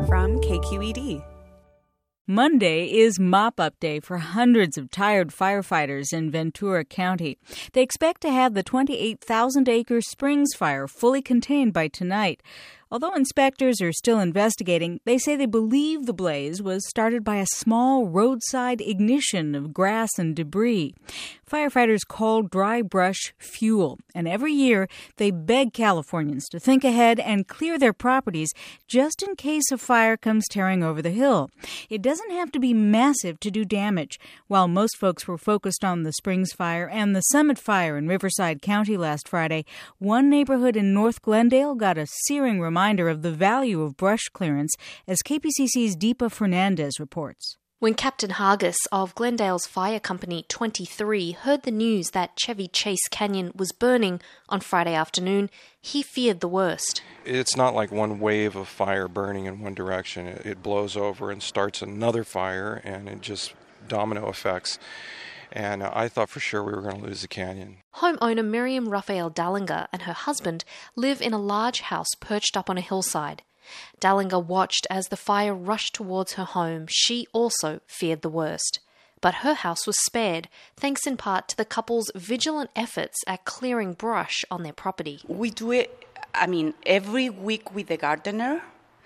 from KQED. Monday is mop-up day for hundreds of tired firefighters in Ventura County. They expect to have the 28,000-acre Springs fire fully contained by tonight. Although inspectors are still investigating, they say they believe the blaze was started by a small roadside ignition of grass and debris. Firefighters call dry brush fuel, and every year they beg Californians to think ahead and clear their properties just in case a fire comes tearing over the hill. It doesn't have to be massive to do damage. While most folks were focused on the Springs fire and the Summit fire in Riverside County last Friday, one neighborhood in North Glendale got a searing reminder of the value of brush clearance, as KPCC's Deepa Fernandez reports. When Captain Hargis of Glendale's fire company 23 heard the news that Chevy Chase Canyon was burning on Friday afternoon, he feared the worst. It's not like one wave of fire burning in one direction. It blows over and starts another fire, and it just domino effects. And I thought for sure we were going to lose the canyon. Homeowner Miriam Raphael Dallinger and her husband live in a large house perched up on a hillside. Dallinger watched as the fire rushed towards her home. She also feared the worst. But her house was spared, thanks in part to the couple's vigilant efforts at clearing brush on their property. We do it, every week with the gardener,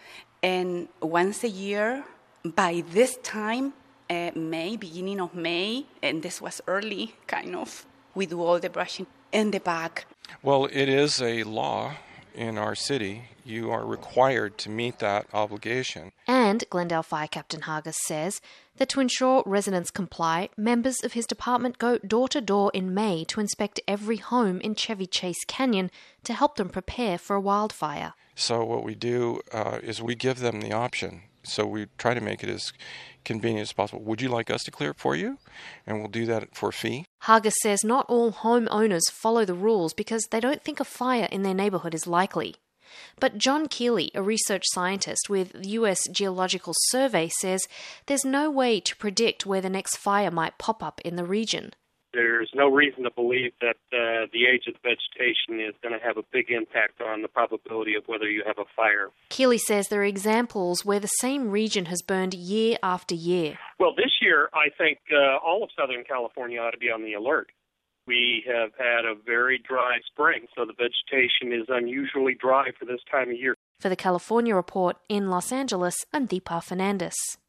and once a year. By this time, beginning of May, and this was early, we do all the brushing in the back. Well, it is a law in our city. You are required to meet that obligation. And Glendale Fire Captain Hargis says that to ensure residents comply, members of his department go door to door in May to inspect every home in Chevy Chase Canyon to help them prepare for a wildfire. So what we do is we give them the option. So we try to make it as convenient as possible. Would you like us to clear it for you? And we'll do that for a fee. Hargis says not all homeowners follow the rules because they don't think a fire in their neighborhood is likely. But John Keeley, a research scientist with the U.S. Geological Survey, says there's no way to predict where the next fire might pop up in the region. There's no reason to believe that the age of the vegetation is going to have a big impact on the probability of whether you have a fire. Keeley says there are examples where the same region has burned year after year. Well, this year, I think all of Southern California ought to be on the alert. We have had a very dry spring, so the vegetation is unusually dry for this time of year. For the California Report in Los Angeles, I'm Deepa Fernandez.